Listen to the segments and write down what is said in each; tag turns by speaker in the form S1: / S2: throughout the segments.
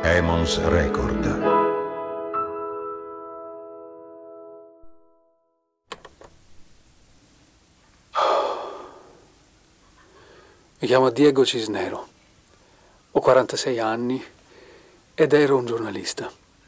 S1: Emons Record.
S2: Mi chiamo Diego Cisnero, ho 46 anni ed ero un giornalista.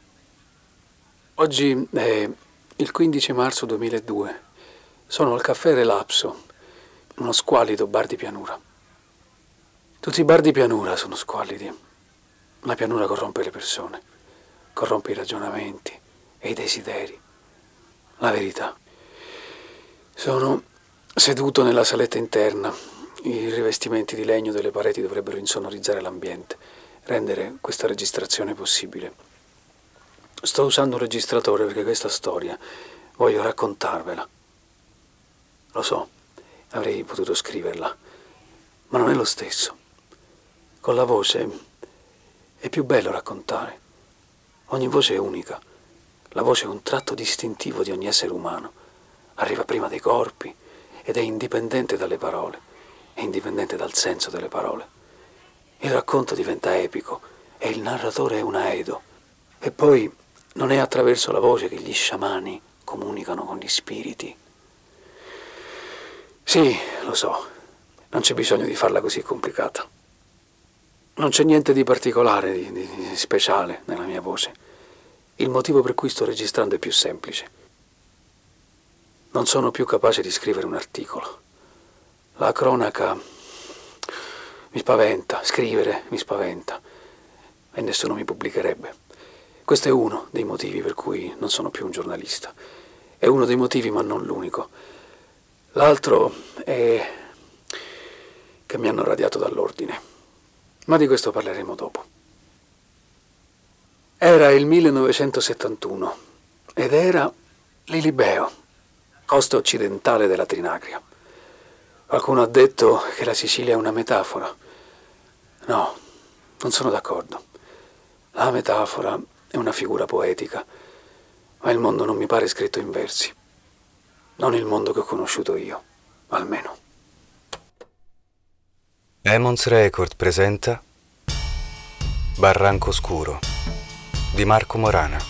S2: Oggi è il 15 marzo 2002, sono al caffè Relapso, uno squallido bar di pianura. Tutti i bar di pianura sono squallidi. La pianura corrompe le persone, corrompe i ragionamenti e i desideri, la verità. Sono seduto nella saletta interna. I rivestimenti di legno delle pareti dovrebbero insonorizzare l'ambiente, rendere questa registrazione possibile. Sto usando un registratore perché questa storia voglio raccontarvela. Lo so, avrei potuto scriverla, ma non è lo stesso. Con la voce è più bello raccontare. Ogni voce è unica. La voce è un tratto distintivo di ogni essere umano. Arriva prima dei corpi ed è indipendente dalle parole, è indipendente dal senso delle parole. Il racconto diventa epico e il narratore è un aedo. E poi non è attraverso la voce che gli sciamani comunicano con gli spiriti. Sì, lo so, non c'è bisogno di farla così complicata. Non c'è niente di particolare, di speciale nella mia voce. Il motivo per cui sto registrando è più semplice. Non sono più capace di scrivere un articolo. La cronaca mi spaventa, scrivere mi spaventa e nessuno mi pubblicherebbe. Questo è uno dei motivi per cui non sono più un giornalista. È uno dei motivi, ma non l'unico. L'altro è che mi hanno radiato dall'ordine. Ma di questo parleremo dopo. Era il 1971 ed era Lilibeo, costa occidentale della Trinacria. Qualcuno ha detto che la Sicilia è una metafora. No, non sono d'accordo. La metafora è una figura poetica, ma il mondo non mi pare scritto in versi. Non il mondo che ho conosciuto io, almeno.
S3: Emons Record presenta Barranco Scuro di Marco Morana.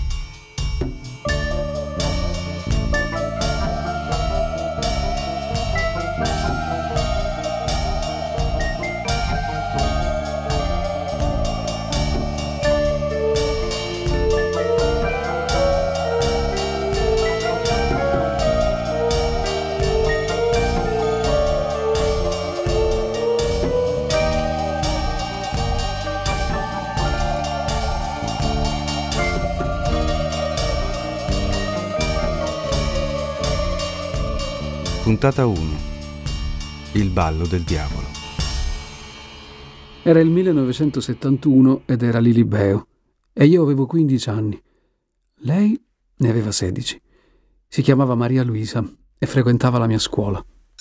S3: Puntata 1. Il ballo del diavolo.
S2: Era il 1971 ed era Lilibeo e io avevo 15 anni. Lei ne aveva 16. Si chiamava Maria Luisa e frequentava la mia scuola.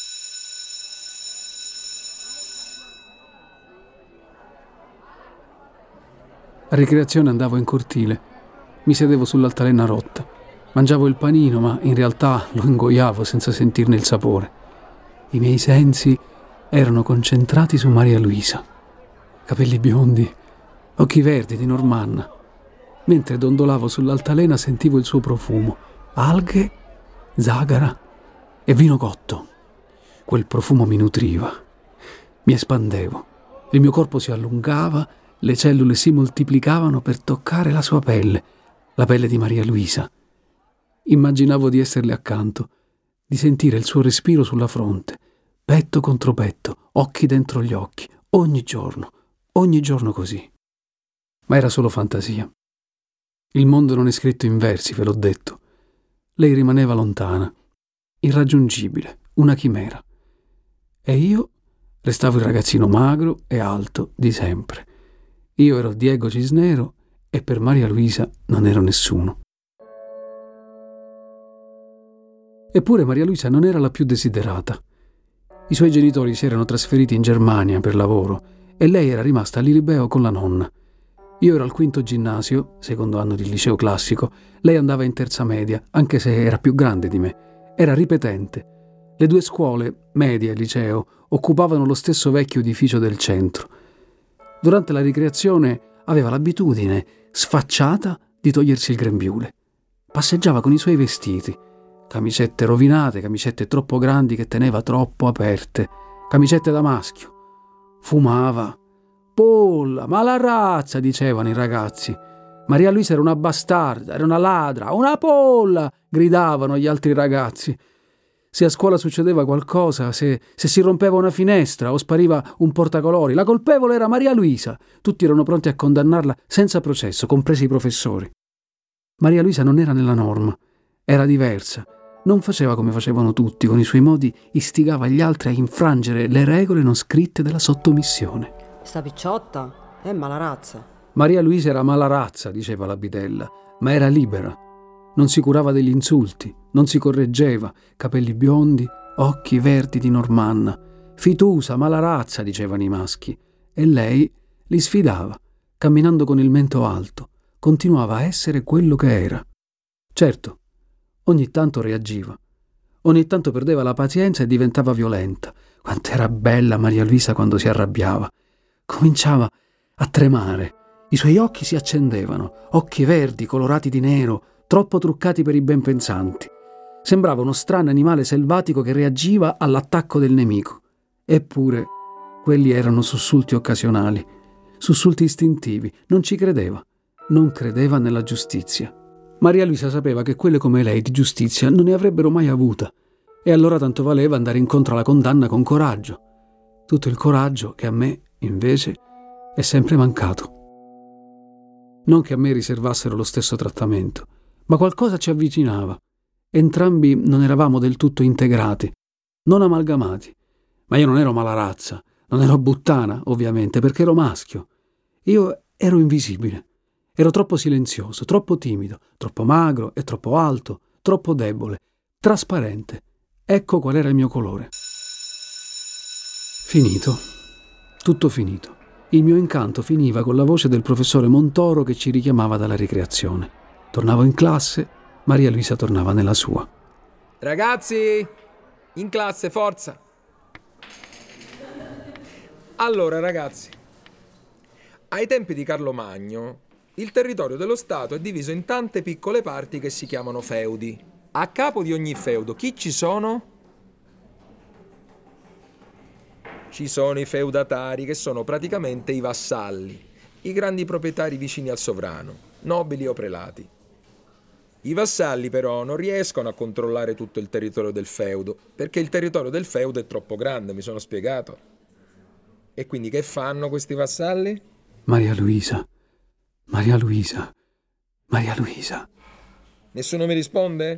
S2: A ricreazione andavo in cortile. Mi sedevo sull'altalena rotta. Mangiavo il panino, ma in realtà lo ingoiavo senza sentirne il sapore. I miei sensi erano concentrati su Maria Luisa. Capelli biondi, occhi verdi di Normanna. Mentre dondolavo sull'altalena sentivo il suo profumo. Alghe, zagara e vino cotto. Quel profumo mi nutriva. Mi espandevo. Il mio corpo si allungava, le cellule si moltiplicavano per toccare la sua pelle, la pelle di Maria Luisa. Immaginavo di esserle accanto, di sentire il suo respiro sulla fronte, petto contro petto, occhi dentro gli occhi, ogni giorno così. Ma era solo fantasia. Il mondo non è scritto in versi, ve l'ho detto. Lei rimaneva lontana, irraggiungibile, una chimera. E io restavo il ragazzino magro e alto di sempre. Io ero Diego Cisnero e per Maria Luisa non ero nessuno. Eppure Maria Luisa non era la più desiderata. I suoi genitori si erano trasferiti in Germania per lavoro e lei era rimasta a Lilibeo con la nonna. Io ero al quinto ginnasio, secondo anno di liceo classico, lei andava in terza media, anche se era più grande di me. Era ripetente. Le due scuole, media e liceo, occupavano lo stesso vecchio edificio del centro. Durante la ricreazione aveva l'abitudine sfacciata di togliersi il grembiule. Passeggiava con i suoi vestiti, camicette rovinate, camicette troppo grandi che teneva troppo aperte, camicette da maschio. Fumava. Polla, ma la razza, dicevano i ragazzi. Maria Luisa era una bastarda, era una ladra, una polla, gridavano gli altri ragazzi. Se a scuola succedeva qualcosa, se si rompeva una finestra o spariva un portacolori, la colpevole era Maria Luisa. Tutti erano pronti a condannarla senza processo, compresi i professori. Maria Luisa non era nella norma, era diversa. Non faceva come facevano tutti, con i suoi modi istigava gli altri a infrangere le regole non scritte della sottomissione.
S1: Sta picciotta è mala razza.
S2: Maria Luisa era mala razza, diceva la bidella, ma era libera. Non si curava degli insulti, non si correggeva, capelli biondi, occhi verdi di normanna. Fitusa, mala razza, dicevano i maschi. E lei li sfidava, camminando con il mento alto. Continuava a essere quello che era. Certo, ogni tanto reagiva. Ogni tanto perdeva la pazienza e diventava violenta. Quanto era bella Maria Luisa quando si arrabbiava. Cominciava a tremare. I suoi occhi si accendevano, occhi verdi colorati di nero, troppo truccati per i ben pensanti. Sembrava uno strano animale selvatico che reagiva all'attacco del nemico. Eppure, quelli erano sussulti occasionali, sussulti istintivi. Non ci credeva. Non credeva nella giustizia. Maria Luisa sapeva che quelle come lei di giustizia non ne avrebbero mai avuta. E allora tanto valeva andare incontro alla condanna con coraggio. Tutto il coraggio che a me, invece, è sempre mancato. Non che a me riservassero lo stesso trattamento, ma qualcosa ci avvicinava. Entrambi non eravamo del tutto integrati, non amalgamati. Ma io non ero mala razza, non ero buttana, ovviamente, perché ero maschio. Io ero invisibile. Ero troppo silenzioso, troppo timido, troppo magro e troppo alto, troppo debole, trasparente. Ecco qual era il mio colore. Finito. Tutto finito. Il mio incanto finiva con la voce del professore Montoro che ci richiamava dalla ricreazione. Tornavo in classe, Maria Luisa tornava nella sua.
S4: Ragazzi, in classe, forza! Allora, ragazzi, ai tempi di Carlo Magno, il territorio dello Stato è diviso in tante piccole parti che si chiamano feudi. A capo di ogni feudo, chi ci sono? Ci sono i feudatari, che sono praticamente i vassalli, i grandi proprietari vicini al sovrano, nobili o prelati. I vassalli però non riescono a controllare tutto il territorio del feudo, perché il territorio del feudo è troppo grande, mi sono spiegato. E quindi che fanno questi vassalli?
S2: Maria Luisa, Maria Luisa, Maria Luisa.
S4: Nessuno mi risponde?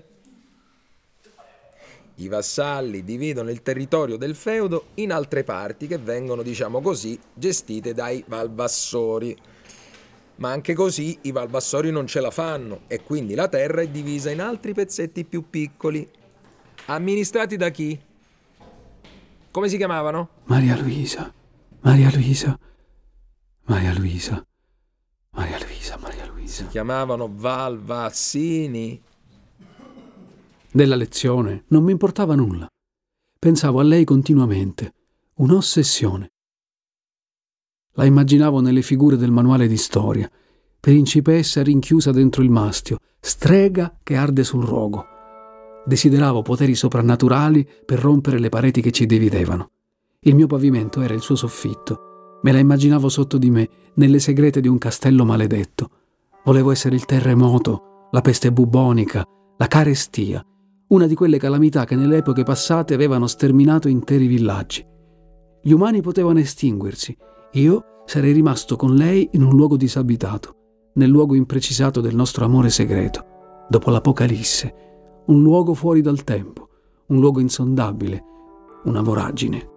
S4: I vassalli dividono il territorio del feudo in altre parti che vengono, diciamo così, gestite dai valvassori. Ma anche così i valvassori non ce la fanno e quindi la terra è divisa in altri pezzetti più piccoli. Amministrati da chi? Come si chiamavano?
S2: Maria Luisa, Maria Luisa, Maria Luisa, Maria Luisa, Maria Luisa.
S4: Si chiamavano valvassini.
S2: Della lezione non mi importava nulla. Pensavo a lei continuamente, un'ossessione. La immaginavo nelle figure del manuale di storia, principessa rinchiusa dentro il mastio, strega che arde sul rogo. Desideravo poteri soprannaturali per rompere le pareti che ci dividevano. Il mio pavimento era il suo soffitto. Me la immaginavo sotto di me, nelle segrete di un castello maledetto. Volevo essere il terremoto, la peste bubonica, la carestia, una di quelle calamità che nelle epoche passate avevano sterminato interi villaggi. Gli umani potevano estinguersi. Io sarei rimasto con lei in un luogo disabitato, nel luogo imprecisato del nostro amore segreto, dopo l'Apocalisse, un luogo fuori dal tempo, un luogo insondabile, una voragine.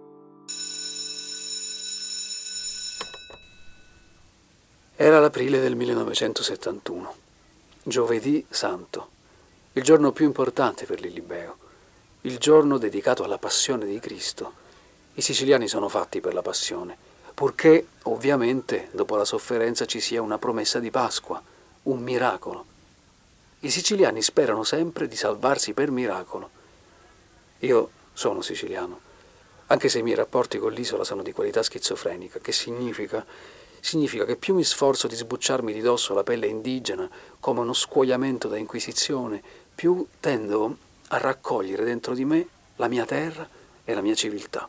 S2: Era l'aprile del 1971, giovedì santo, il giorno più importante per l'Ilibeo, il giorno dedicato alla passione di Cristo. I siciliani sono fatti per la passione, purché, ovviamente, dopo la sofferenza ci sia una promessa di Pasqua, un miracolo. I siciliani sperano sempre di salvarsi per miracolo. Io sono siciliano, anche se i miei rapporti con l'isola sono di qualità schizofrenica, che significa significa che più mi sforzo di sbucciarmi di dosso la pelle indigena come uno scuoiamento da inquisizione, più tendo a raccogliere dentro di me la mia terra e la mia civiltà.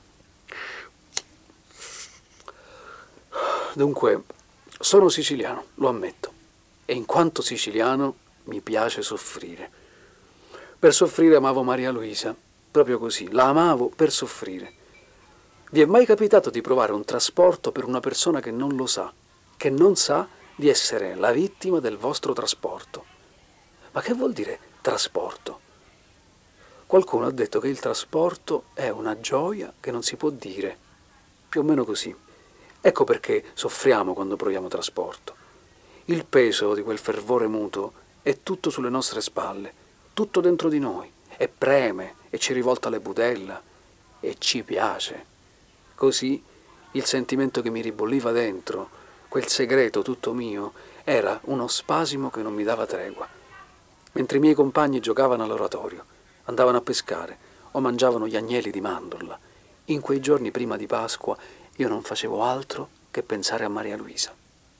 S2: Dunque, sono siciliano, lo ammetto, e in quanto siciliano mi piace soffrire. Per soffrire amavo Maria Luisa, proprio così, la amavo per soffrire. Vi è mai capitato di provare un trasporto per una persona che non lo sa, che non sa di essere la vittima del vostro trasporto? Ma che vuol dire trasporto? Qualcuno ha detto che il trasporto è una gioia che non si può dire, più o meno così. Ecco perché soffriamo quando proviamo trasporto. Il peso di quel fervore muto è tutto sulle nostre spalle, tutto dentro di noi, e preme, e ci rivolta le budella, e ci piace. Così il sentimento che mi ribolliva dentro, quel segreto tutto mio, era uno spasimo che non mi dava tregua. Mentre i miei compagni giocavano all'oratorio, andavano a pescare o mangiavano gli agnelli di mandorla, in quei giorni prima di Pasqua io non facevo altro che pensare a Maria Luisa.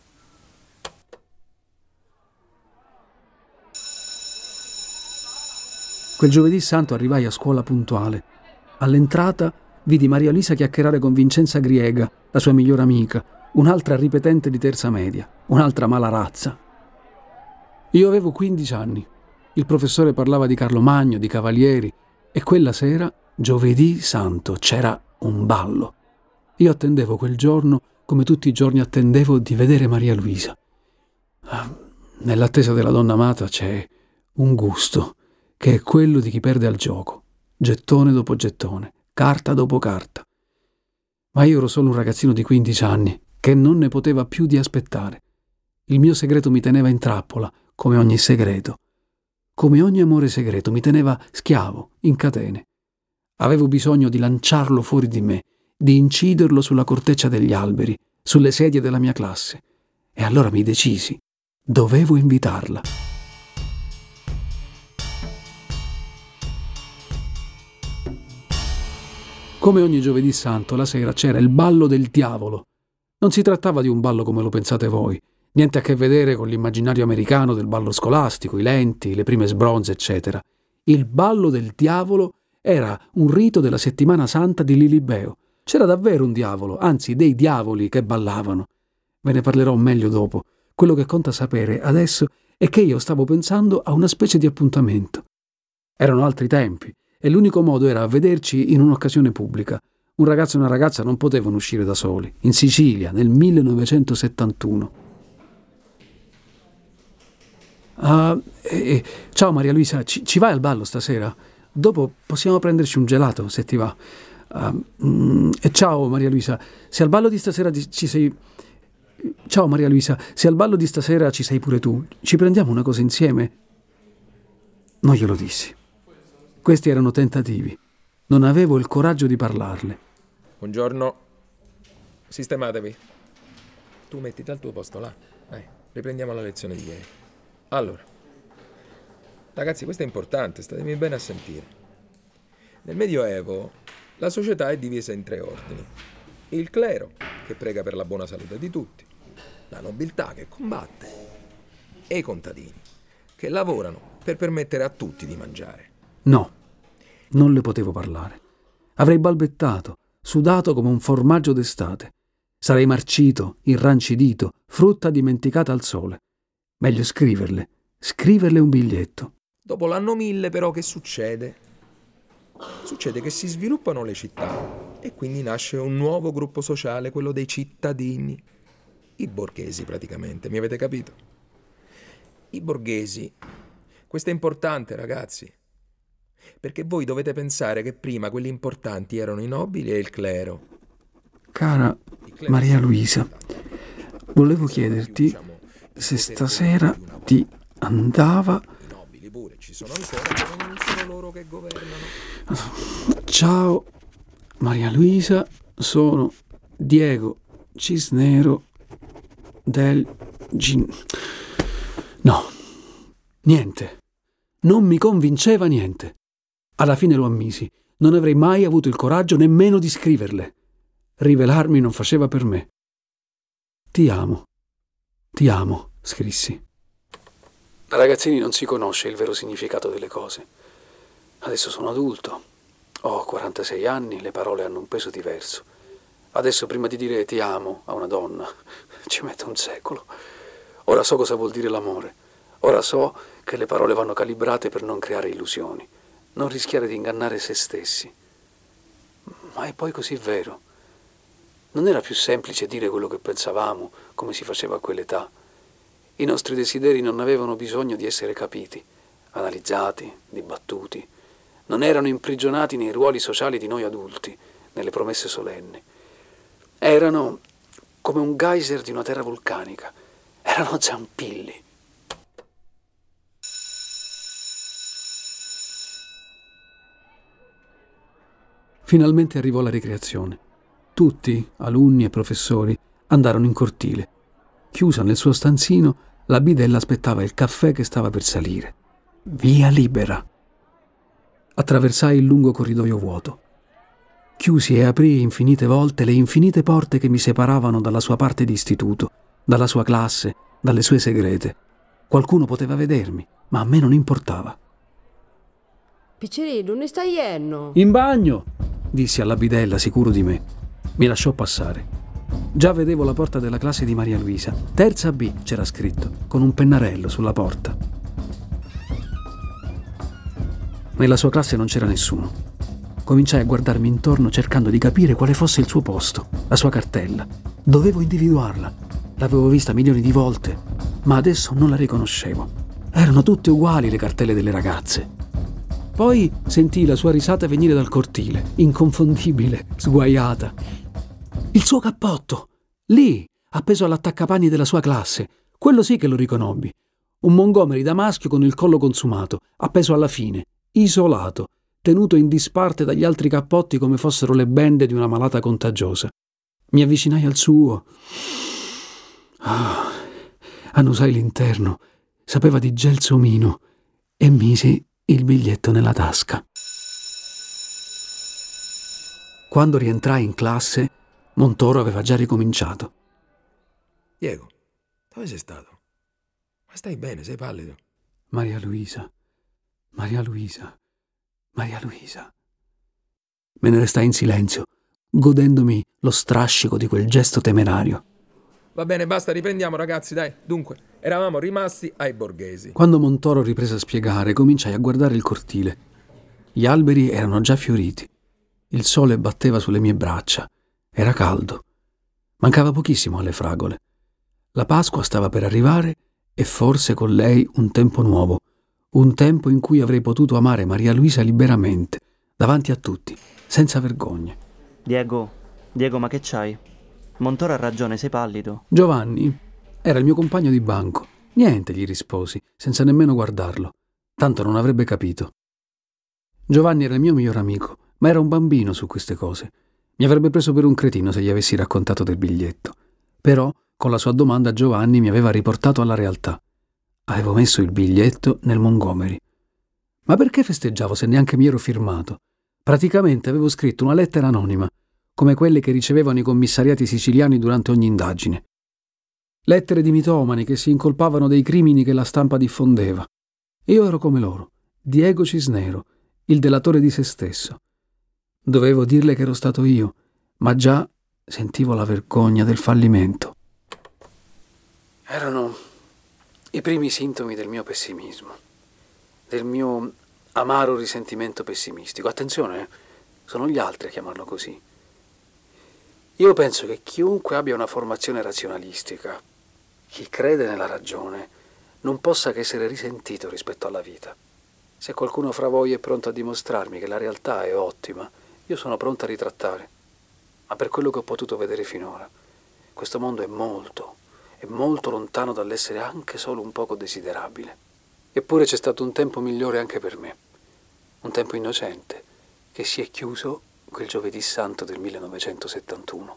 S2: Quel giovedì santo arrivai a scuola puntuale. All'entrata vidi Maria Luisa chiacchierare con Vincenza Griega, la sua migliore amica, un'altra ripetente di terza media, un'altra mala razza. Io avevo 15 anni. Il professore parlava di Carlo Magno, di cavalieri, e quella sera, giovedì santo, c'era un ballo. Io attendevo quel giorno come tutti i giorni attendevo di vedere Maria Luisa. Nell'attesa della donna amata c'è un gusto, che è quello di chi perde al gioco, gettone dopo gettone, carta dopo carta. Ma io ero solo un ragazzino di 15 anni, che non ne poteva più di aspettare. Il mio segreto mi teneva in trappola, come ogni segreto. Come ogni amore segreto mi teneva schiavo, in catene. Avevo bisogno di lanciarlo fuori di me, di inciderlo sulla corteccia degli alberi, sulle sedie della mia classe. E allora mi decisi. Dovevo invitarla. Come ogni giovedì santo, la sera c'era il ballo del diavolo. Non si trattava di un ballo come lo pensate voi, niente a che vedere con l'immaginario americano del ballo scolastico, i lenti, le prime sbronze, eccetera. Il ballo del diavolo era un rito della settimana santa di Lilibeo. C'era davvero un diavolo, anzi dei diavoli che ballavano. Ve ne parlerò meglio dopo. Quello che conta sapere adesso è che io stavo pensando a una specie di appuntamento. Erano altri tempi e l'unico modo era vederci in un'occasione pubblica. Un ragazzo e una ragazza non potevano uscire da soli. In Sicilia, nel 1971. Ciao Maria Luisa, ci vai al ballo stasera? Dopo possiamo prenderci un gelato, se ti va. Ciao Maria Luisa, se al ballo di stasera ci sei... Ciao Maria Luisa, se al ballo di stasera ci sei pure tu, ci prendiamo una cosa insieme? Non glielo dissi. Questi erano tentativi. Non avevo il coraggio di parlarle.
S4: Buongiorno. Sistematevi. Tu mettiti al tuo posto là. Riprendiamo la lezione di ieri. Allora, ragazzi, questo è importante, statemi bene a sentire. Nel Medioevo la società è divisa in 3 ordini. Il clero, che prega per la buona salute di tutti, la nobiltà, che combatte, e i contadini, che lavorano per permettere a tutti di mangiare.
S2: No, non le potevo parlare. Avrei balbettato, sudato come un formaggio d'estate. Sarei marcito, irrancidito, frutta dimenticata al sole. Meglio scriverle un biglietto.
S4: Dopo l'anno 1000 però che succede? Succede che si sviluppano le città e quindi nasce un nuovo gruppo sociale, quello dei cittadini. I borghesi praticamente, mi avete capito? I borghesi. Questo è importante, ragazzi, perché voi dovete pensare che prima quelli importanti erano i nobili e il clero.
S2: Cara Maria Luisa, volevo chiederti se stasera ti andava...
S4: I nobili pure ci sono ancora, però non sono loro che governano.
S2: Ciao Maria Luisa, sono Diego Cisnero del No, niente. Non mi convinceva niente. Alla fine lo ammisi. Non avrei mai avuto il coraggio nemmeno di scriverle. Rivelarmi non faceva per me. Ti amo, scrissi. Da ragazzini non si conosce il vero significato delle cose. Adesso sono adulto, ho 46 anni, le parole hanno un peso diverso. Adesso prima di dire ti amo a una donna ci metto un secolo. Ora so cosa vuol dire l'amore. Ora so che le parole vanno calibrate per non creare illusioni, non rischiare di ingannare se stessi. Ma è poi così vero. Non era più semplice dire quello che pensavamo, come si faceva a quell'età. I nostri desideri non avevano bisogno di essere capiti, analizzati, dibattuti. Non erano imprigionati nei ruoli sociali di noi adulti, nelle promesse solenni. Erano come un geyser di una terra vulcanica. Erano zampilli. Finalmente arrivò la ricreazione. Tutti, alunni e professori, andarono in cortile. Chiusa nel suo stanzino, la bidella aspettava il caffè che stava per salire. Via libera. Attraversai il lungo corridoio vuoto. Chiusi e aprii infinite volte le infinite porte che mi separavano dalla sua parte di istituto, dalla sua classe, dalle sue segrete. Qualcuno poteva vedermi, ma a me non importava.
S1: Piccerino, ne stai iendo?
S2: In bagno, dissi alla bidella, sicuro di me. Mi lasciò passare. Già vedevo la porta della classe di Maria Luisa. Terza B c'era scritto, con un pennarello sulla porta. Nella sua classe non c'era nessuno. Cominciai a guardarmi intorno cercando di capire quale fosse il suo posto, la sua cartella. Dovevo individuarla. L'avevo vista milioni di volte, ma adesso non la riconoscevo. Erano tutte uguali le cartelle delle ragazze. Poi sentii la sua risata venire dal cortile, inconfondibile, sguaiata. Il suo cappotto! Lì, appeso all'attaccapanni della sua classe. Quello sì che lo riconobbi. Un Montgomery da maschio con il collo consumato, appeso alla fine, isolato, tenuto in disparte dagli altri cappotti come fossero le bende di una malata contagiosa. Mi avvicinai al suo. Annusai l'interno, sapeva di gelsomino e misi il biglietto nella tasca. Quando rientrai in classe, Montoro aveva già ricominciato.
S4: Diego, dove sei stato? Ma stai bene, sei pallido.
S2: Maria Luisa. Me ne restai in silenzio, godendomi lo strascico di quel gesto temerario.
S4: Va bene, basta, riprendiamo ragazzi, dai. Dunque, eravamo rimasti ai Borghesi.
S2: Quando Montoro riprese a spiegare, cominciai a guardare il cortile. Gli alberi erano già fioriti. Il sole batteva sulle mie braccia. Era caldo. Mancava pochissimo alle fragole. La Pasqua stava per arrivare e forse con lei un tempo nuovo. Un tempo in cui avrei potuto amare Maria Luisa liberamente, davanti a tutti, senza vergogna.
S5: Diego, ma che c'hai? Montoro ha ragione, sei pallido.
S2: Giovanni era il mio compagno di banco. Niente, gli risposi, senza nemmeno guardarlo. Tanto non avrebbe capito. Giovanni era il mio miglior amico, ma era un bambino su queste cose. Mi avrebbe preso per un cretino se gli avessi raccontato del biglietto. Però, con la sua domanda, Giovanni mi aveva riportato alla realtà. Avevo messo il biglietto nel Montgomery. Ma perché festeggiavo se neanche mi ero firmato? Praticamente avevo scritto una lettera anonima, come quelle che ricevevano i commissariati siciliani durante ogni indagine. Lettere di mitomani che si incolpavano dei crimini che la stampa diffondeva. Io ero come loro, Diego Cisnero, il delatore di se stesso. Dovevo dirle che ero stato io, ma già sentivo la vergogna del fallimento. Erano i primi sintomi del mio pessimismo, del mio amaro risentimento pessimistico. Attenzione, sono gli altri a chiamarlo così. Io penso che chiunque abbia una formazione razionalistica, chi crede nella ragione, non possa che essere risentito rispetto alla vita. Se qualcuno fra voi è pronto a dimostrarmi che la realtà è ottima, io sono pronto a ritrattare. Ma per quello che ho potuto vedere finora, questo mondo è molto lontano dall'essere anche solo un poco desiderabile. Eppure c'è stato un tempo migliore anche per me, un tempo innocente, che si è chiuso quel giovedì santo del 1971.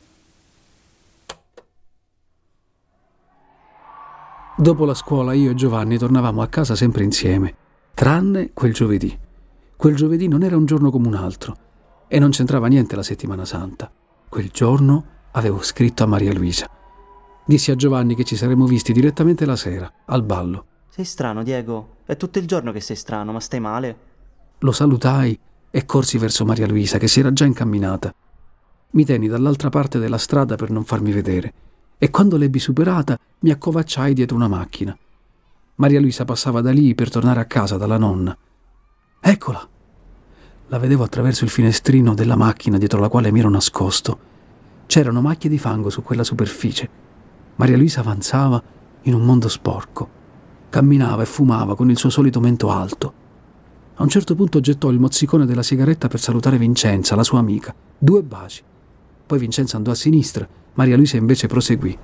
S2: Dopo la scuola io e Giovanni tornavamo a casa sempre insieme, tranne quel giovedì. Quel giovedì non era un giorno come un altro e non c'entrava niente la settimana santa. Quel giorno avevo scritto a Maria Luisa. Dissi a Giovanni che ci saremmo visti direttamente la sera, al ballo.
S5: Sei strano, Diego. È tutto il giorno che sei strano, ma stai male?
S2: Lo salutai e corsi verso Maria Luisa, che si era già incamminata. Mi tenni dall'altra parte della strada per non farmi vedere e quando l'ebbi superata mi accovacciai dietro una macchina. Maria Luisa passava da lì per tornare a casa dalla nonna. Eccola! La vedevo attraverso il finestrino della macchina dietro la quale mi ero nascosto. C'erano macchie di fango su quella superficie. Maria Luisa avanzava in un mondo sporco. Camminava e fumava con il suo solito mento alto. A un certo punto gettò il mozzicone della sigaretta per salutare Vincenza, la sua amica. 2 baci. Poi Vincenza andò a sinistra, Maria Luisa invece proseguì.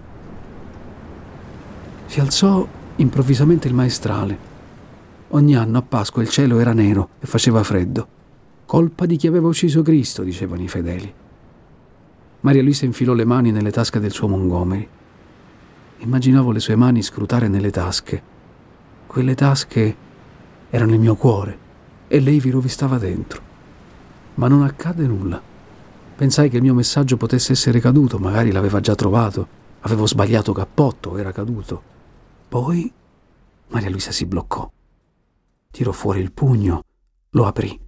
S2: Si alzò improvvisamente il maestrale. Ogni anno a Pasqua il cielo era nero e faceva freddo. Colpa di chi aveva ucciso Cristo, dicevano i fedeli. Maria Luisa infilò le mani nelle tasche del suo Montgomery. Immaginavo le sue mani scrutare nelle tasche. Quelle tasche erano il mio cuore e lei vi rovistava dentro. Ma non accadde nulla. Pensai che il mio messaggio potesse essere caduto, magari l'aveva già trovato, avevo sbagliato cappotto, era caduto. Poi Maria Luisa si bloccò. Tirò fuori il pugno, lo aprì.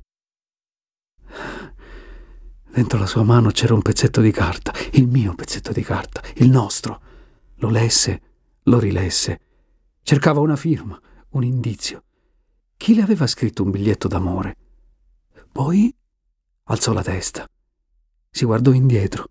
S2: Dentro la sua mano c'era un pezzetto di carta, il mio pezzetto di carta, il nostro. Lo lesse, lo rilesse. Cercava una firma, un indizio. Chi le aveva scritto un biglietto d'amore? Poi alzò la testa, si guardò indietro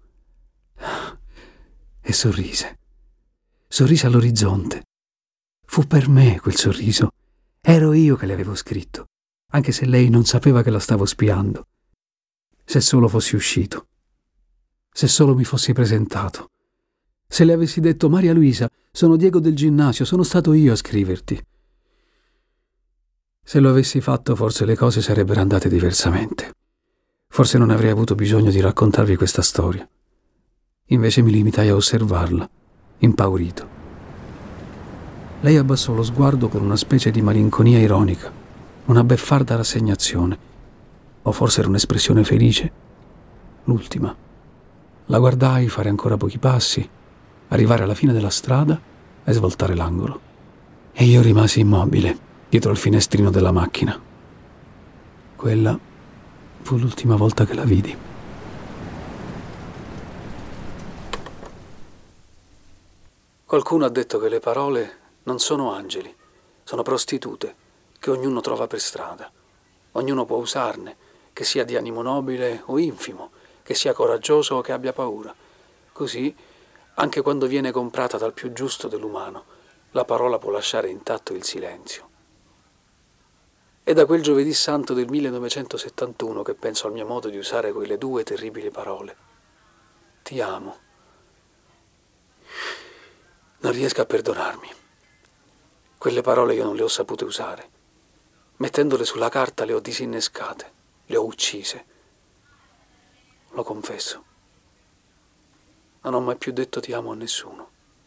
S2: e sorrise. Sorrise all'orizzonte. Fu per me quel sorriso. Ero io che le avevo scritto, anche se lei non sapeva che la stavo spiando. Se solo fossi uscito. Se solo mi fossi presentato. Se le avessi detto: Maria Luisa, sono Diego del ginnasio, sono stato io a scriverti. Se lo avessi fatto, forse le cose sarebbero andate diversamente. Forse non avrei avuto bisogno di raccontarvi questa storia. Invece mi limitai a osservarla, impaurito. Lei abbassò lo sguardo con una specie di malinconia ironica, una beffarda rassegnazione. O forse era un'espressione felice. L'ultima. La guardai fare ancora pochi passi, arrivare alla fine della strada e svoltare l'angolo. E io rimasi immobile, dietro il finestrino della macchina. Quella fu l'ultima volta che la vidi. Qualcuno ha detto che le parole non sono angeli, sono prostitute che ognuno trova per strada. Ognuno può usarne, che sia di animo nobile o infimo, che sia coraggioso o che abbia paura. Così, anche quando viene comprata dal più giusto dell'umano, la parola può lasciare intatto il silenzio. È da quel giovedì santo del 1971 che penso al mio modo di usare quelle 2 terribili parole. Ti amo. Non riesco a perdonarmi. Quelle parole io non le ho sapute usare. Mettendole sulla carta le ho disinnescate, le ho uccise. Lo confesso. Non ho mai più detto ti amo a nessuno.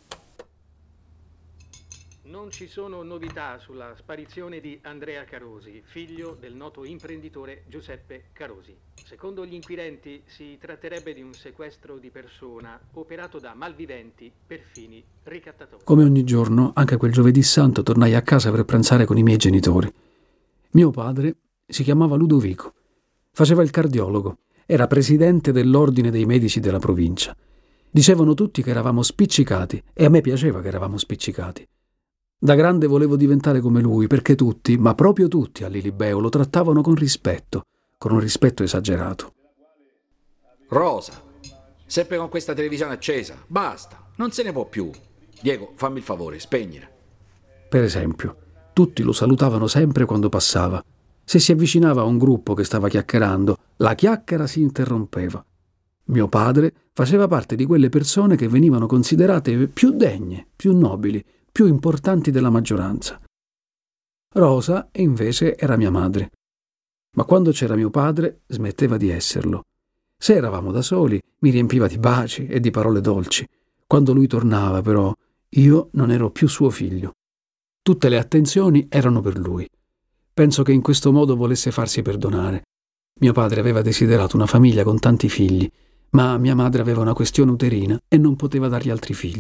S6: Non ci sono novità sulla sparizione di Andrea Carosi, figlio del noto imprenditore Giuseppe Carosi. Secondo gli inquirenti si tratterebbe di un sequestro di persona operato da malviventi per fini ricattatori.
S2: Come ogni giorno, anche quel giovedì santo tornai a casa per pranzare con i miei genitori. Mio padre si chiamava Ludovico, faceva il cardiologo, era presidente dell'ordine dei medici della provincia. Dicevano tutti che eravamo spiccicati e a me piaceva che eravamo spiccicati. Da grande volevo diventare come lui perché tutti, ma proprio tutti a Lilibeo lo trattavano con un rispetto esagerato.
S7: Rosa, sempre con questa televisione accesa, basta, non se ne può più. Diego, fammi il favore, spegnere.
S2: Per esempio, tutti lo salutavano sempre quando passava. Se si avvicinava a un gruppo che stava chiacchierando, la chiacchiera si interrompeva. Mio padre faceva parte di quelle persone che venivano considerate più degne, più nobili, più importanti della maggioranza. Rosa, invece, era mia madre. Ma quando c'era mio padre, smetteva di esserlo. Se eravamo da soli, mi riempiva di baci e di parole dolci. Quando lui tornava, però, io non ero più suo figlio. Tutte le attenzioni erano per lui. Penso che in questo modo volesse farsi perdonare. Mio padre aveva desiderato una famiglia con tanti figli, ma mia madre aveva una questione uterina e non poteva dargli altri figli.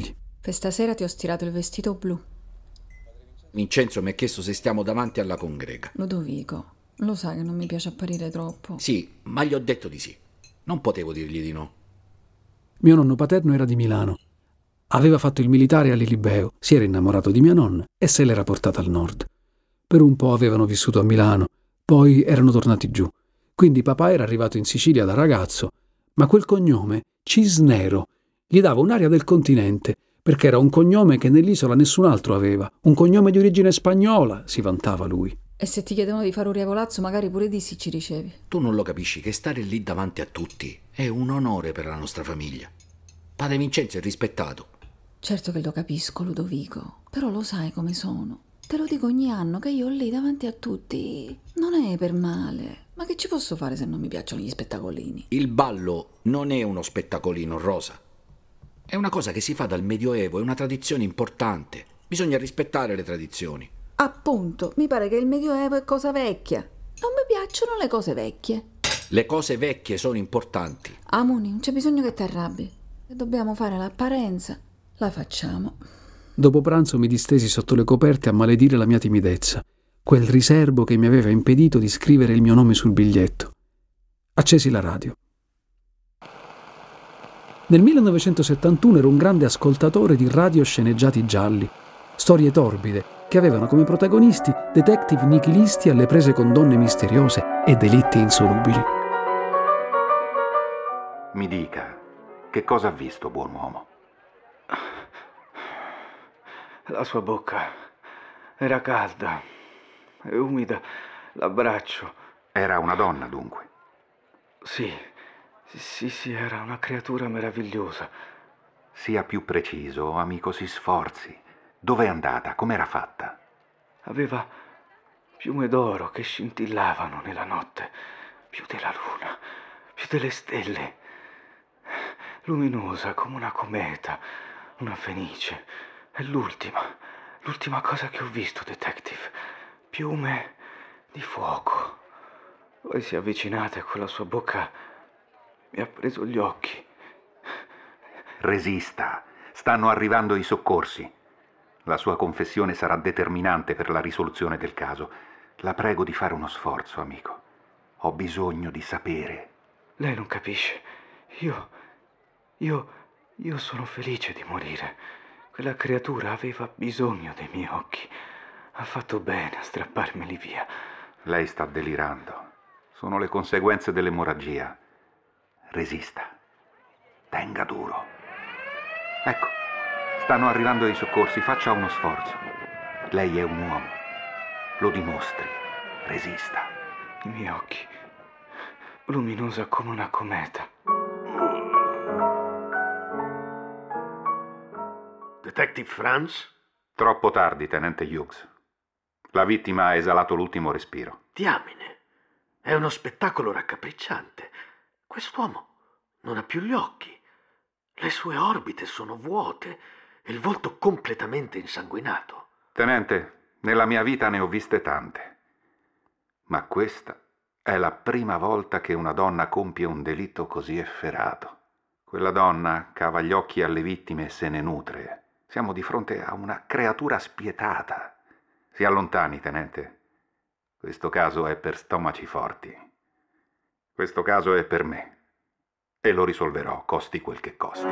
S8: Per stasera ti ho stirato il vestito blu.
S7: Vincenzo mi ha chiesto se stiamo davanti alla congrega.
S8: Ludovico, lo sai che non mi piace apparire troppo.
S7: Sì, ma gli ho detto di sì. Non potevo dirgli di no.
S2: Mio nonno paterno era di Milano. Aveva fatto il militare a Lilibeo, si era innamorato di mia nonna e se l'era portata al nord. Per un po' avevano vissuto a Milano, poi erano tornati giù. Quindi papà era arrivato in Sicilia da ragazzo, ma quel cognome, Cisnero, gli dava un'aria del continente, perché era un cognome che nell'isola nessun altro aveva, un cognome di origine spagnola, si vantava lui.
S8: E se ti chiedevano di fare un riavolazzo, magari pure di sì ci ricevi.
S7: Tu non lo capisci che stare lì davanti a tutti è un onore per la nostra famiglia. Padre Vincenzo è rispettato.
S8: Certo che lo capisco, Ludovico, però lo sai come sono. Te lo dico ogni anno che io lì davanti a tutti non è per male. Ma che ci posso fare se non mi piacciono gli spettacolini?
S7: Il ballo non è uno spettacolino, Rosa. È una cosa che si fa dal Medioevo, è una tradizione importante. Bisogna rispettare le tradizioni.
S8: Appunto, mi pare che il Medioevo è cosa vecchia. Non mi piacciono le cose vecchie.
S7: Le cose vecchie sono importanti.
S8: Amoni, non c'è bisogno che ti arrabbi. Se dobbiamo fare l'apparenza, la facciamo.
S2: Dopo pranzo mi distesi sotto le coperte a maledire la mia timidezza, quel riserbo che mi aveva impedito di scrivere il mio nome sul biglietto. Accesi la radio. Nel 1971 ero un grande ascoltatore di radio sceneggiati gialli, storie torbide che avevano come protagonisti detective nichilisti alle prese con donne misteriose e delitti insolubili.
S9: Mi dica, che cosa ha visto, buon uomo?
S10: La sua bocca era calda e umida, l'abbraccio.
S9: Era una donna, dunque?
S10: Sì, era una creatura meravigliosa.
S9: Sia più preciso, amico, si sforzi. Dov'è andata? Com'era fatta?
S10: Aveva piume d'oro che scintillavano nella notte, più della luna, più delle stelle. Luminosa come una cometa, una fenice. È l'ultima cosa che ho visto, detective. Piume di fuoco. Poi si è avvicinata e con la sua bocca mi ha preso gli occhi.
S9: Resista, stanno arrivando i soccorsi. La sua confessione sarà determinante per la risoluzione del caso. La prego di fare uno sforzo, amico. Ho bisogno di sapere.
S10: Lei non capisce. Io sono felice di morire. Quella creatura aveva bisogno dei miei occhi. Ha fatto bene a strapparmeli via.
S9: Lei sta delirando. Sono le conseguenze dell'emorragia. Resista. Tenga duro. Ecco, stanno arrivando i soccorsi. Faccia uno sforzo. Lei è un uomo. Lo dimostri. Resista.
S10: I miei occhi. Luminosa come una cometa.
S11: Detective Franz?
S9: Troppo tardi, tenente Hughes. La vittima ha esalato l'ultimo respiro.
S11: Diamine, è uno spettacolo raccapricciante. Quest'uomo non ha più gli occhi. Le sue orbite sono vuote e il volto completamente insanguinato.
S9: Tenente, nella mia vita ne ho viste tante. Ma questa è la prima volta che una donna compie un delitto così efferato. Quella donna cava gli occhi alle vittime e se ne nutre. Siamo di fronte a una creatura spietata. Si allontani, tenente. Questo caso è per stomaci forti. Questo caso è per me. E lo risolverò, costi quel che costi.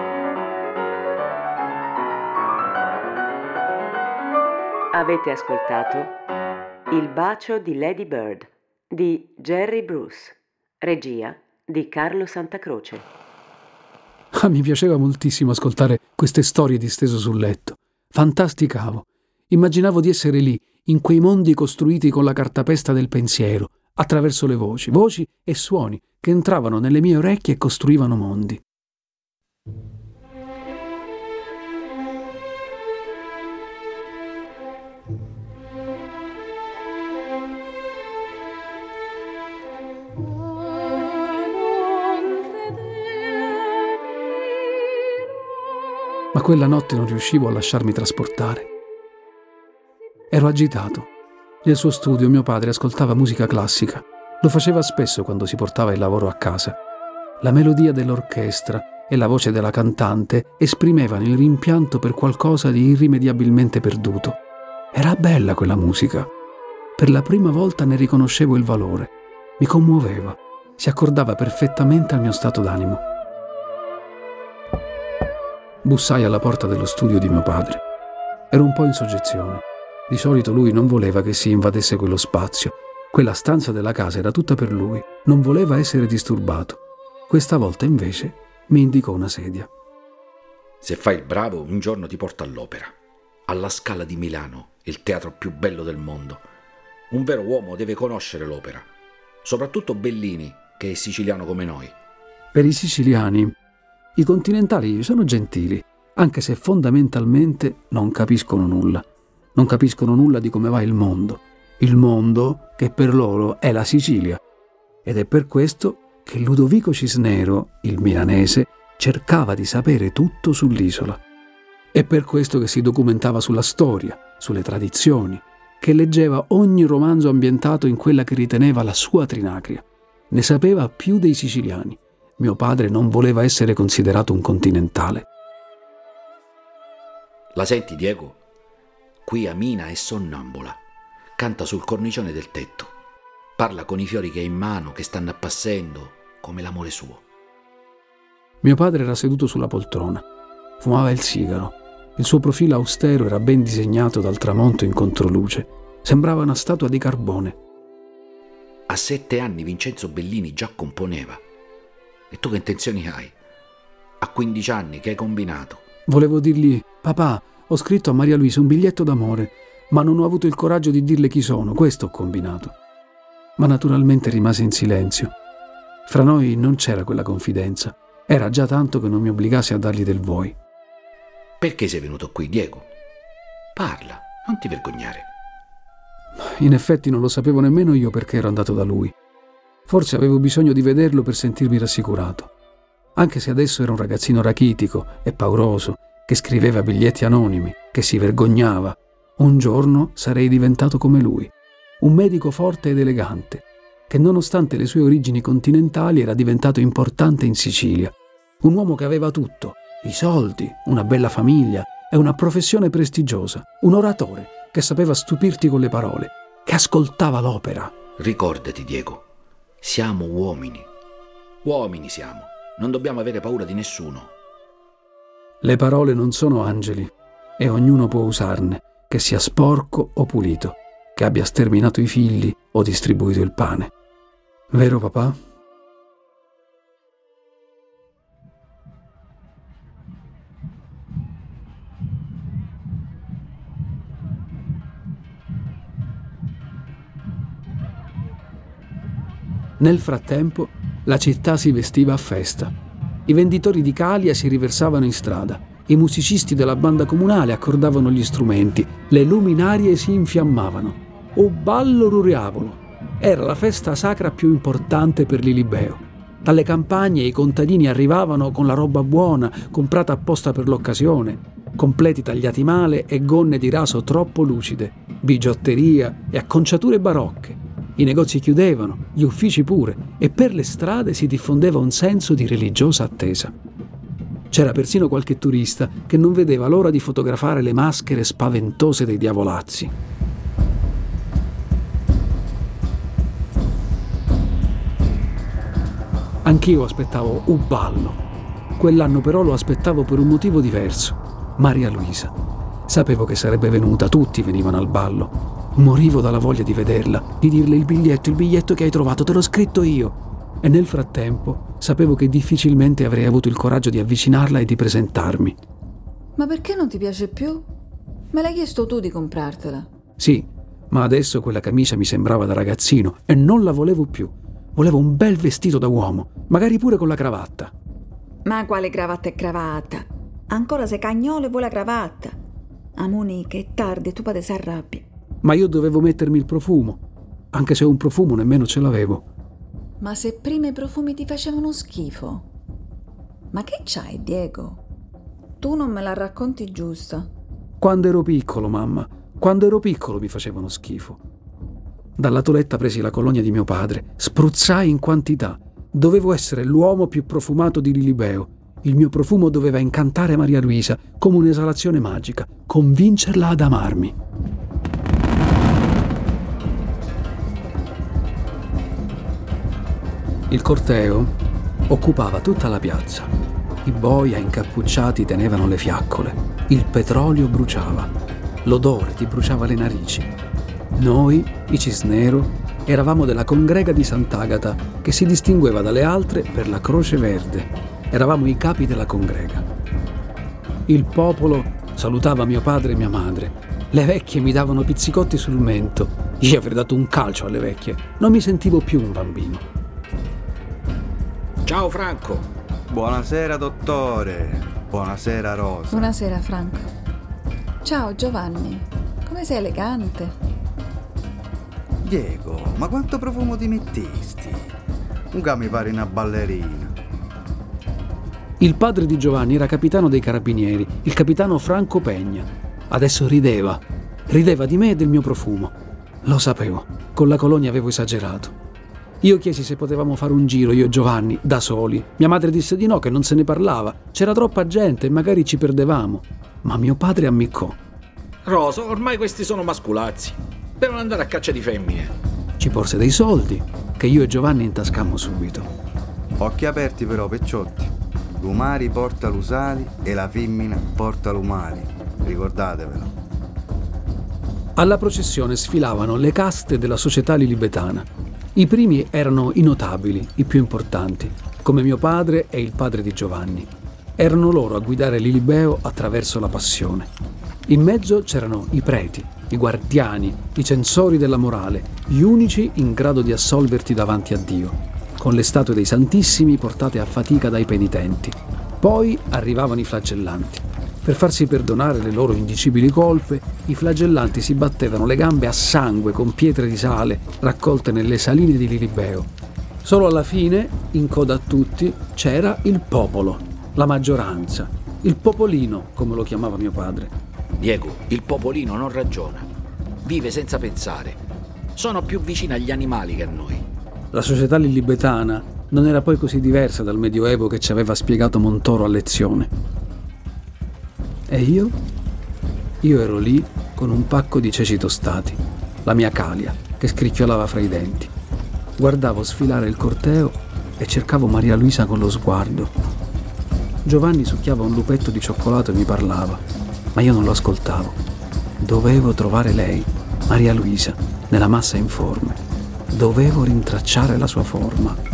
S12: Avete ascoltato Il bacio di Lady Bird di Jerry Bruce, regia di Carlo Santacroce.
S2: Mi piaceva moltissimo ascoltare queste storie disteso sul letto. Fantasticavo. Immaginavo di essere lì, in quei mondi costruiti con la cartapesta del pensiero, attraverso le voci e suoni che entravano nelle mie orecchie e costruivano mondi. Ma quella notte non riuscivo a lasciarmi trasportare. Ero agitato. Nel suo studio mio padre ascoltava musica classica. Lo faceva spesso quando si portava il lavoro a casa. La melodia dell'orchestra e la voce della cantante esprimevano il rimpianto per qualcosa di irrimediabilmente perduto. Era bella quella musica. Per la prima volta ne riconoscevo il valore. Mi commuoveva, si accordava perfettamente al mio stato d'animo. Bussai alla porta dello studio di mio padre. Ero un po' in soggezione. Di solito lui non voleva che si invadesse quello spazio. Quella stanza della casa era tutta per lui. Non voleva essere disturbato. Questa volta invece mi indicò una sedia.
S7: Se fai il bravo, un giorno ti porto all'Opera. Alla Scala di Milano, il teatro più bello del mondo. Un vero uomo deve conoscere l'opera. Soprattutto Bellini, che è siciliano come noi.
S2: Per i siciliani, i continentali sono gentili, anche se fondamentalmente non capiscono nulla. Non capiscono nulla di come va il mondo. Il mondo che per loro è la Sicilia. Ed è per questo che Ludovico Cisnero, il milanese, cercava di sapere tutto sull'isola. È per questo che si documentava sulla storia, sulle tradizioni, che leggeva ogni romanzo ambientato in quella che riteneva la sua Trinacria. Ne sapeva più dei siciliani. Mio padre non voleva essere considerato un continentale.
S7: La senti, Diego? Qui Amina è sonnambula. Canta sul cornicione del tetto. Parla con i fiori che ha in mano, che stanno appassendo, come l'amore suo.
S2: Mio padre era seduto sulla poltrona. Fumava il sigaro. Il suo profilo austero era ben disegnato dal tramonto in controluce. Sembrava una statua di carbone.
S7: A 7 anni Vincenzo Bellini già componeva. E tu che intenzioni hai? A 15 anni che hai combinato?
S2: Volevo dirgli: papà, ho scritto a Maria Luisa un biglietto d'amore, ma non ho avuto il coraggio di dirle chi sono, questo ho combinato. Ma naturalmente rimase in silenzio. Fra noi non c'era quella confidenza. Era già tanto che non mi obbligassi a dargli del voi.
S7: Perché sei venuto qui, Diego? Parla, non ti vergognare.
S2: In effetti non lo sapevo nemmeno io perché ero andato da lui. Forse avevo bisogno di vederlo per sentirmi rassicurato. Anche se adesso era un ragazzino rachitico e pauroso, che scriveva biglietti anonimi, che si vergognava, un giorno sarei diventato come lui. Un medico forte ed elegante, che nonostante le sue origini continentali era diventato importante in Sicilia. Un uomo che aveva tutto, i soldi, una bella famiglia e una professione prestigiosa. Un oratore che sapeva stupirti con le parole, che ascoltava l'opera.
S7: Ricordati, Diego, siamo uomini. Uomini siamo. Non dobbiamo avere paura di nessuno.
S2: Le parole non sono angeli e ognuno può usarne, che sia sporco o pulito, che abbia sterminato i figli o distribuito il pane. Vero, papà? Nel frattempo, la città si vestiva a festa. I venditori di calia si riversavano in strada. I musicisti della banda comunale accordavano gli strumenti. Le luminarie si infiammavano. O ballo ruriavolo! Era la festa sacra più importante per Lilibeo. Dalle campagne i contadini arrivavano con la roba buona, comprata apposta per l'occasione. Completi tagliati male e gonne di raso troppo lucide, bigiotteria e acconciature barocche. I negozi chiudevano, gli uffici pure, e per le strade si diffondeva un senso di religiosa attesa. C'era persino qualche turista che non vedeva l'ora di fotografare le maschere spaventose dei diavolazzi. Anch'io aspettavo Uballo. Quell'anno però lo aspettavo per un motivo diverso. Maria Luisa. Sapevo che sarebbe venuta, tutti venivano al ballo. Morivo dalla voglia di vederla, di dirle il biglietto che hai trovato, te l'ho scritto io. E nel frattempo sapevo che difficilmente avrei avuto il coraggio di avvicinarla e di presentarmi.
S8: Ma perché non ti piace più? Me l'hai chiesto tu di comprartela.
S2: Sì, ma adesso quella camicia mi sembrava da ragazzino e non la volevo più. Volevo un bel vestito da uomo, magari pure con la cravatta.
S8: Ma quale cravatta e cravatta? Ancora sei cagnolo e vuoi la cravatta? Amoni, che è tardi, tu padre s'arrabbi.
S2: Ma io dovevo mettermi il profumo, anche se un profumo nemmeno ce l'avevo.
S8: Ma se prima i profumi ti facevano schifo? Ma che c'hai, Diego? Tu non me la racconti giusta.
S2: Quando ero piccolo, mamma, quando ero piccolo mi facevano schifo. Dalla toletta presi la colonia di mio padre, spruzzai in quantità, Dovevo essere l'uomo più profumato di Lilibeo. Il mio profumo doveva incantare Maria Luisa come un'esalazione magica, convincerla ad amarmi. Il corteo occupava tutta la piazza. I boia incappucciati tenevano le fiaccole. Il petrolio bruciava. L'odore ti bruciava le narici. Noi, i Cisnero, eravamo della congrega di Sant'Agata, che si distingueva dalle altre per la croce verde. Eravamo i capi della congrega. Il popolo salutava mio padre e mia madre. Le vecchie mi davano pizzicotti sul mento. Io avrei dato un calcio alle vecchie. Non mi sentivo più un bambino.
S7: Ciao Franco.
S3: Buonasera dottore. Buonasera Rosa.
S8: Buonasera Franco. Ciao Giovanni. Come sei elegante.
S3: Diego, ma quanto profumo ti mettisti? Un mi pare una ballerina.
S2: Il padre di Giovanni era capitano dei carabinieri, il capitano Franco Pegna. Adesso rideva di me e del mio profumo. Lo sapevo, con la colonia avevo esagerato. Io chiesi se potevamo fare un giro, io e Giovanni, da soli. Mia madre disse di no, che non se ne parlava. C'era troppa gente e magari ci perdevamo. Ma mio padre ammiccò.
S7: Rosa, ormai questi sono masculazzi. Devono andare a caccia di femmine.
S2: Ci porse dei soldi, che io e Giovanni intascammo subito.
S3: Occhi aperti però, pecciotti. L'umari porta l'usali e la femmina porta l'umali. Ricordatevelo.
S2: Alla processione sfilavano le caste della società lilibetana. I primi erano i notabili, i più importanti, come mio padre e il padre di Giovanni. Erano loro a guidare Lilibeo attraverso la passione. In mezzo c'erano i preti, i guardiani, i censori della morale, gli unici in grado di assolverti davanti a Dio, con le statue dei santissimi portate a fatica dai penitenti. Poi arrivavano i flagellanti. Per farsi perdonare le loro indicibili colpe, i flagellanti si battevano le gambe a sangue con pietre di sale raccolte nelle saline di Lilibeo. Solo alla fine, in coda a tutti, c'era il popolo, la maggioranza, il popolino, come lo chiamava mio padre.
S7: Diego, il popolino non ragiona. Vive senza pensare. Sono più vicini agli animali che a noi.
S2: La società lilibetana non era poi così diversa dal Medioevo che ci aveva spiegato Montoro a lezione. E io? Io ero lì con un pacco di ceci tostati, la mia calia che scricchiolava fra i denti. Guardavo sfilare il corteo e cercavo Maria Luisa con lo sguardo. Giovanni succhiava un lupetto di cioccolato e mi parlava, ma io non lo ascoltavo. Dovevo trovare lei, Maria Luisa, nella massa informe. Dovevo rintracciare la sua forma.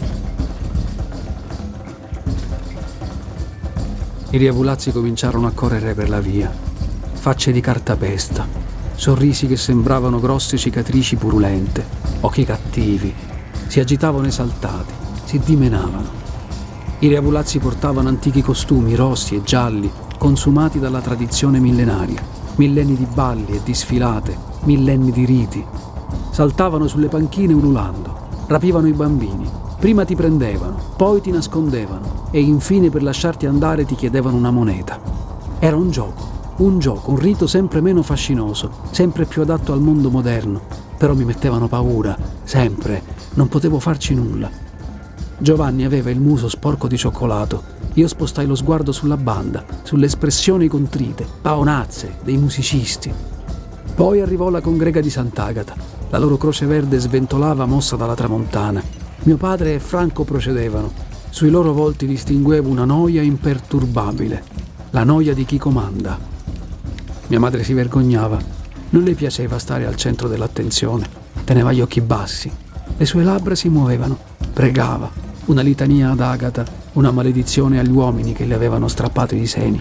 S2: I riavulazzi cominciarono a correre per la via. Facce di cartapesta, sorrisi che sembravano grosse cicatrici purulente, occhi cattivi. Si agitavano esaltati, si dimenavano. I riavulazzi portavano antichi costumi rossi e gialli, consumati dalla tradizione millenaria. Millenni di balli e di sfilate, millenni di riti. Saltavano sulle panchine ululando, rapivano i bambini. Prima ti prendevano, poi ti nascondevano e infine per lasciarti andare ti chiedevano una moneta. Era un gioco, un rito sempre meno fascinoso, sempre più adatto al mondo moderno. Però mi mettevano paura, sempre, non potevo farci nulla. Giovanni aveva il muso sporco di cioccolato. Io spostai lo sguardo sulla banda, sulle espressioni contrite, paonazze dei musicisti. Poi arrivò la congrega di Sant'Agata. La loro croce verde sventolava mossa dalla tramontana. Mio padre e Franco procedevano. Sui loro volti distinguevo una noia imperturbabile, la noia di chi comanda. Mia madre si vergognava. Non le piaceva stare al centro dell'attenzione. Teneva gli occhi bassi. Le sue labbra si muovevano. Pregava. Una litania ad Agata, una maledizione agli uomini che le avevano strappato i seni.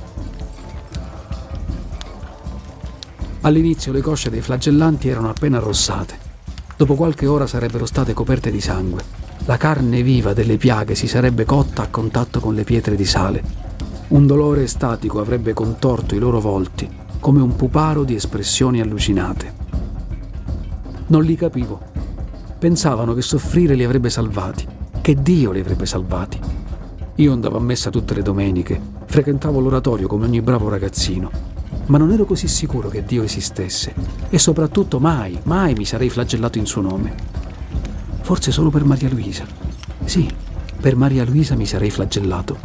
S2: All'inizio le cosce dei flagellanti erano appena arrossate. Dopo qualche ora sarebbero state coperte di sangue. La carne viva delle piaghe si sarebbe cotta a contatto con le pietre di sale. Un dolore estatico avrebbe contorto i loro volti, come un puparo di espressioni allucinate. Non li capivo. Pensavano che soffrire li avrebbe salvati, che Dio li avrebbe salvati. Io andavo a messa tutte le domeniche, frequentavo l'oratorio come ogni bravo ragazzino. Ma non ero così sicuro che Dio esistesse e soprattutto mai mi sarei flagellato in suo nome. Forse solo per Maria Luisa. Sì, per Maria Luisa mi sarei flagellato.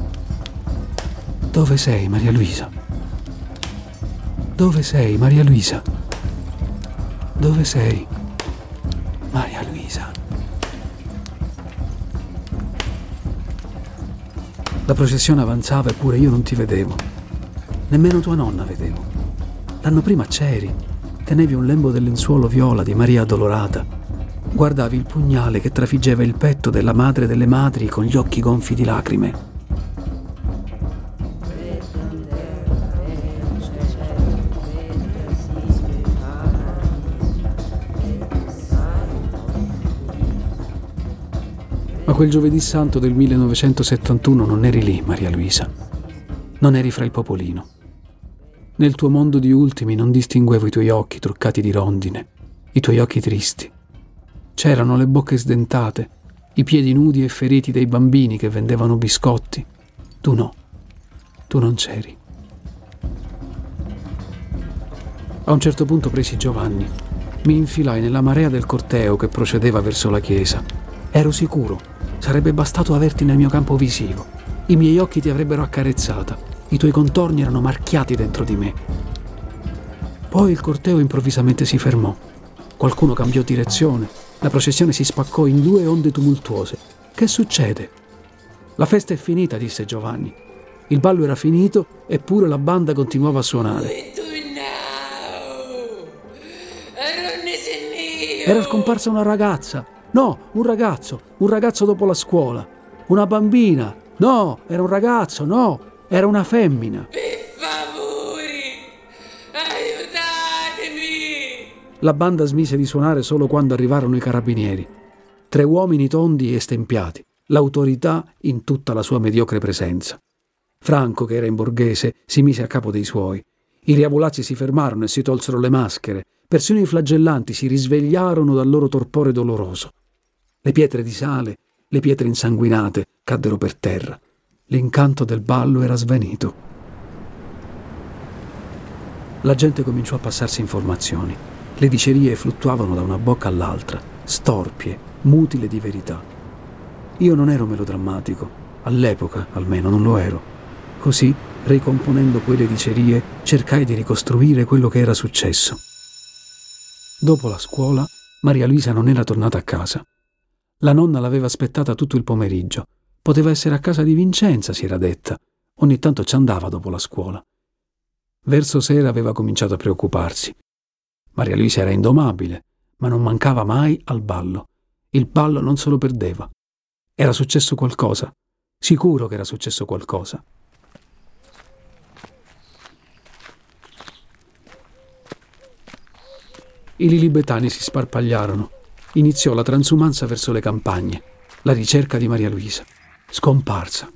S2: Dove sei, Maria Luisa? Dove sei, Maria Luisa? Dove sei, Maria Luisa? La processione avanzava eppure io non ti vedevo. Nemmeno tua nonna vedevo. L'anno prima c'eri. Tenevi un lembo del lenzuolo viola di Maria Addolorata. Guardavi il pugnale che trafiggeva il petto della madre delle madri con gli occhi gonfi di lacrime. Ma quel giovedì santo del 1971 non eri lì, Maria Luisa. Non eri fra il popolino. Nel tuo mondo di ultimi non distinguevo i tuoi occhi truccati di rondine, i tuoi occhi tristi. C'erano le bocche sdentate, i piedi nudi e feriti dei bambini che vendevano biscotti. Tu no, tu non c'eri. A un certo punto presi Giovanni. Mi infilai nella marea del corteo che procedeva verso la chiesa. Ero sicuro. Sarebbe bastato averti nel mio campo visivo. I miei occhi ti avrebbero accarezzata. I tuoi contorni erano marchiati dentro di me. Poi il corteo improvvisamente si fermò. Qualcuno cambiò direzione. La processione si spaccò in 2 onde tumultuose. Che succede? La festa è finita, disse Giovanni. Il ballo era finito, eppure la banda continuava a suonare. Era scomparsa una ragazza. No, un ragazzo dopo la scuola. Una bambina. No, era un ragazzo, no, era una femmina.
S13: Per favore, aiutatemi!
S2: La banda smise di suonare solo quando arrivarono i carabinieri. 3 uomini tondi e stempiati, l'autorità in tutta la sua mediocre presenza. Franco, che era in borghese, si mise a capo dei suoi. I riavulazzi si fermarono e si tolsero le maschere. Persino i flagellanti si risvegliarono dal loro torpore doloroso. Le pietre di sale, le pietre insanguinate caddero per terra. L'incanto del ballo era svanito. La gente cominciò a passarsi informazioni. Le dicerie fluttuavano da una bocca all'altra, storpie, mutile di verità. Io non ero melodrammatico, all'epoca almeno non lo ero. Così, ricomponendo quelle dicerie, cercai di ricostruire quello che era successo. Dopo la scuola, Maria Luisa non era tornata a casa. La nonna l'aveva aspettata tutto il pomeriggio. Poteva essere a casa di Vincenza, si era detta. Ogni tanto ci andava dopo la scuola. Verso sera aveva cominciato a preoccuparsi. Maria Luisa era indomabile, ma non mancava mai al ballo. Il ballo non se lo perdeva. Era successo qualcosa. Sicuro che era successo qualcosa. I lilibetani si sparpagliarono. Iniziò la transumanza verso le campagne, la ricerca di Maria Luisa. Scomparsa.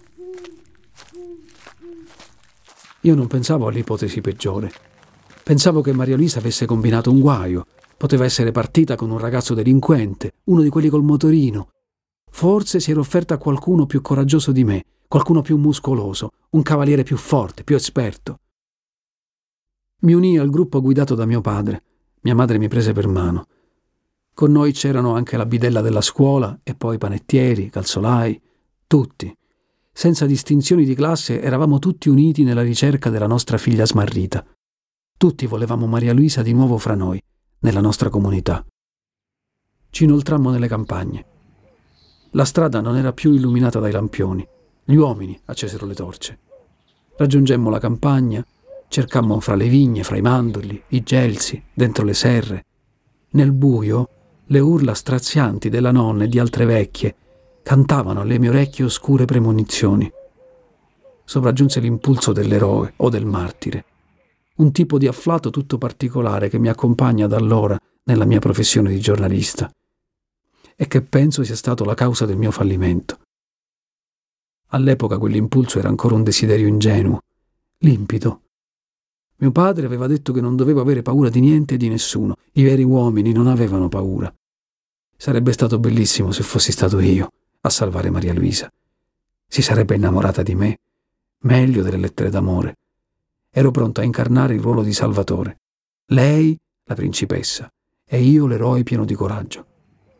S2: Io non pensavo all'ipotesi peggiore. Pensavo che Maria Luisa avesse combinato un guaio. Poteva essere partita con un ragazzo delinquente, uno di quelli col motorino. Forse si era offerta a qualcuno più coraggioso di me, qualcuno più muscoloso, un cavaliere più forte, più esperto. Mi unii al gruppo guidato da mio padre. Mia madre mi prese per mano. Con noi c'erano anche la bidella della scuola e poi panettieri, calzolai, tutti. Senza distinzioni di classe eravamo tutti uniti nella ricerca della nostra figlia smarrita. Tutti volevamo Maria Luisa di nuovo fra noi, nella nostra comunità. Ci inoltrammo nelle campagne. La strada non era più illuminata dai lampioni. Gli uomini accesero le torce. Raggiungemmo la campagna, cercammo fra le vigne, fra i mandorli, i gelsi, dentro le serre. Nel buio, le urla strazianti della nonna e di altre vecchie cantavano alle mie orecchie oscure premonizioni. Sopraggiunse l'impulso dell'eroe o del martire, un tipo di afflato tutto particolare che mi accompagna da allora nella mia professione di giornalista e che penso sia stato la causa del mio fallimento. All'epoca quell'impulso era ancora un desiderio ingenuo, limpido. Mio padre aveva detto che non dovevo avere paura di niente e di nessuno. I veri uomini non avevano paura. Sarebbe stato bellissimo se fossi stato io a salvare Maria Luisa. Si sarebbe innamorata di me, meglio delle lettere d'amore. Ero pronto a incarnare il ruolo di salvatore. Lei, la principessa, e io l'eroe pieno di coraggio.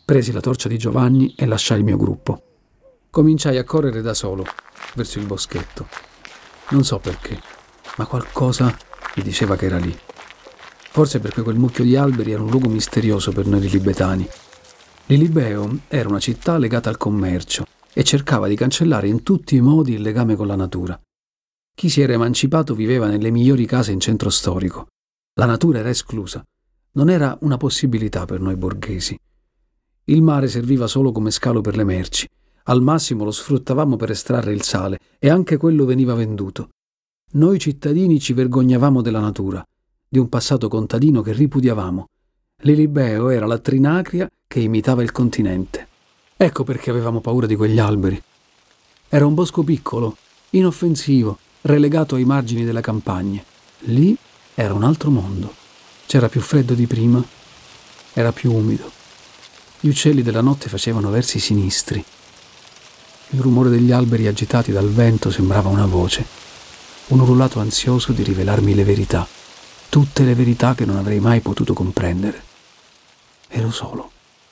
S2: Presi la torcia di Giovanni e lasciai il mio gruppo. Cominciai a correre da solo verso il boschetto. Non so perché, ma qualcosa mi diceva che era lì. Forse perché quel mucchio di alberi era un luogo misterioso per noi lilibetani. Lilibeo era una città legata al commercio e cercava di cancellare in tutti i modi il legame con la natura. Chi si era emancipato viveva nelle migliori case in centro storico. La natura era esclusa. Non era una possibilità per noi borghesi. Il mare serviva solo come scalo per le merci. Al massimo lo sfruttavamo per estrarre il sale e anche quello veniva venduto. Noi cittadini ci vergognavamo della natura, di un passato contadino che ripudiavamo. Lilibeo era la trinacria che imitava il continente. Ecco perché avevamo paura di quegli alberi. Era un bosco piccolo, inoffensivo, relegato ai margini delle campagne. Lì era un altro mondo. C'era più freddo di prima, era più umido. Gli uccelli della notte facevano versi sinistri. Il rumore degli alberi agitati dal vento sembrava una voce, un ululato ansioso di rivelarmi le verità, tutte le verità che non avrei mai potuto comprendere. Ero solo.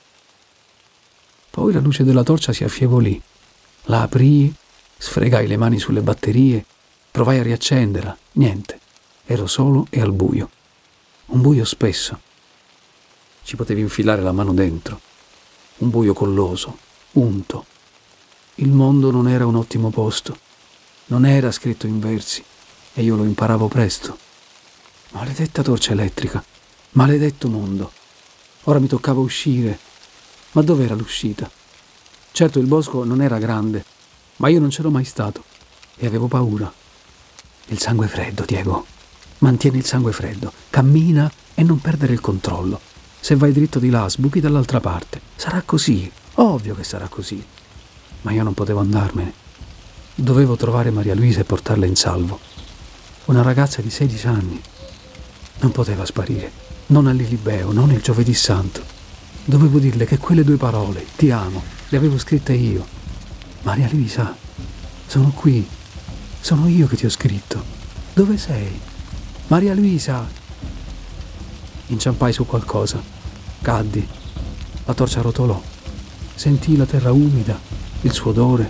S2: Poi la luce della torcia si affievolì. La aprii, sfregai le mani sulle batterie, provai a riaccenderla. Niente. Ero solo e al buio. Un buio spesso. Ci potevi infilare la mano dentro. Un buio colloso, unto. Il mondo non era un ottimo posto. Non era scritto in versi e io lo imparavo presto. Maledetta torcia elettrica. Maledetto mondo. Ora mi toccava uscire. Ma dov'era l'uscita? Certo, il bosco non era grande, ma io non c'ero mai stato e avevo paura. Il sangue freddo, Diego. Mantieni il sangue freddo. Cammina e non perdere il controllo. Se vai dritto di là, sbuchi dall'altra parte. Sarà così. Ovvio che sarà così. Ma io non potevo andarmene. Dovevo trovare Maria Luisa e portarla in salvo. Una ragazza di 16 anni. Non poteva sparire. Non a Lilibeo, non il giovedì santo. Dovevo dirle che quelle 2 parole, ti amo, le avevo scritte io. Maria Luisa, sono qui. Sono io che ti ho scritto. Dove sei? Maria Luisa! Inciampai su qualcosa. Caddi. La torcia rotolò. Sentii la terra umida, il suo odore.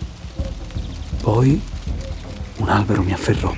S2: Poi un albero mi afferrò.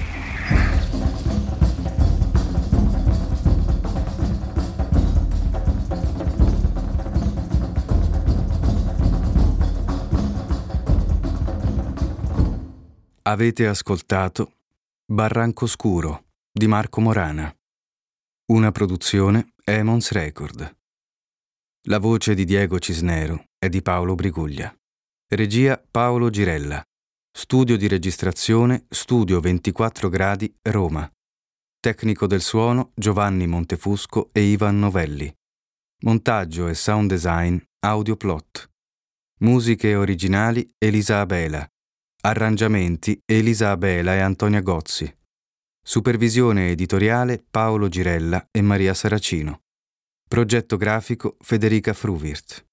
S14: Avete ascoltato Barranco Scuro di Marco Morana, una produzione Emons Record. La voce di Diego Cisnero è di Paolo Briguglia. Regia Paolo Girella. Studio di registrazione Studio 24 Gradi Roma. Tecnico del suono Giovanni Montefusco e Ivan Novelli. Montaggio e sound design Audioplot. Musiche originali Elisa Abela. Arrangiamenti Elisa Abela e Antonia Gozzi. Supervisione editoriale Paolo Girella e Maria Saracino. Progetto grafico Federica Fruvirt.